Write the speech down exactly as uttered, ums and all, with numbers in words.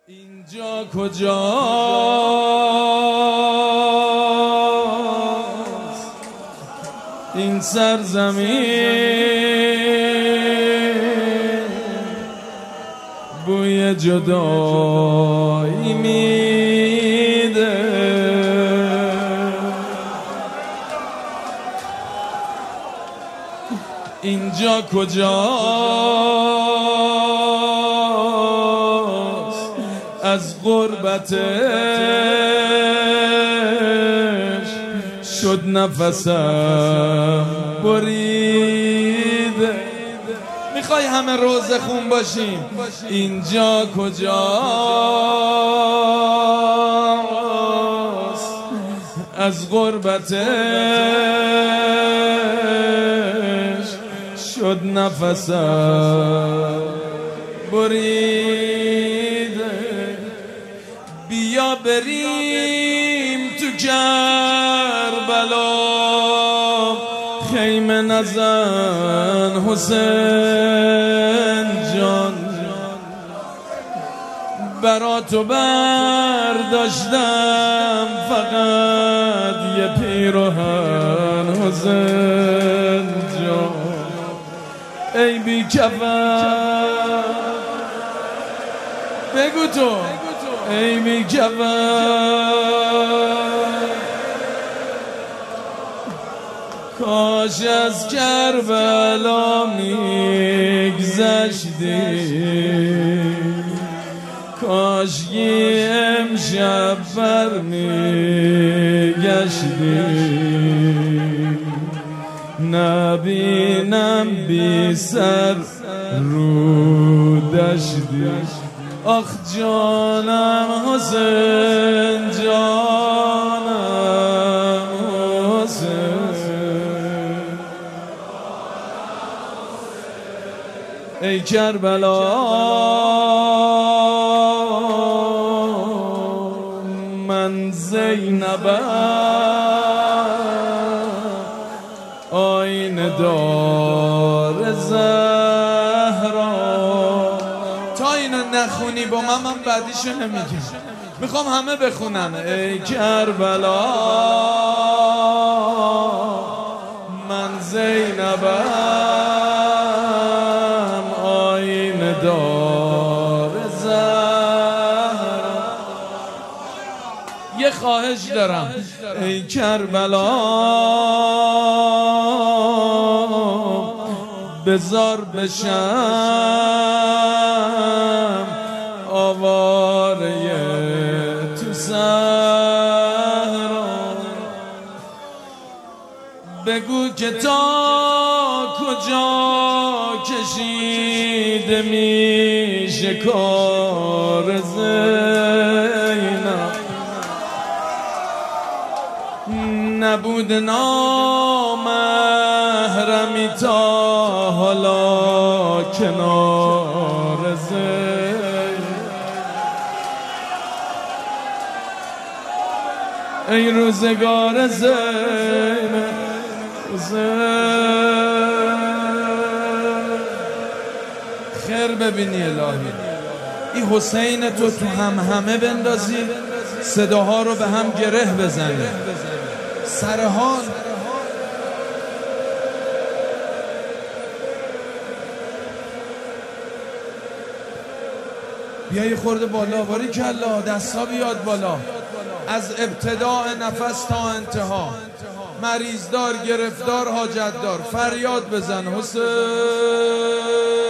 اینجا کجاست؟ این سرزمین بوی جدایی میده. اینجا کجاست؟ از غربتش شد نفسم بریده. میخوای همه روزه خون باشیم؟ اینجا کجاست؟ از غربتش شد نفسم بریده. بیا بریم تو کربلا، خیمه نزن حسین جان. برا تو برداشتم فقط یه پیراهن حسین جان. ای بی کفن بگو تو، ای بی کفن کاش از کربلا میگذشتی، کاش یه امشب بر میگشتی. نبینم بی سر رو دشتی. آخ جانم حسین، جانم حسین. ای کربلا من زینبم، آینه دار زهرا. تا اینو نخونی با من من بعدیشو نمیگم، میخوام همه بخونن. ای کربلا من زینبم، آینه دار زهرا. یه خواهش دارم، ای کربلا بزار بشم آواره تو صحرا. بگو که تا کجا کشیده میشه کار زینب. نبود نامحرمی تا حالا کنار زینب. ای روزگار زینب، خیر ببینی الهی. این حسین تو تو هم همه بندازی، صداها رو به هم گره بزنی. سرحال بیا یه خورده بالا، باری کلا دستا بیاد بالا. از ابتداء نفس تا انتها، مریض دار، گرفتار، حاجت دار، فریاد بزن حسین.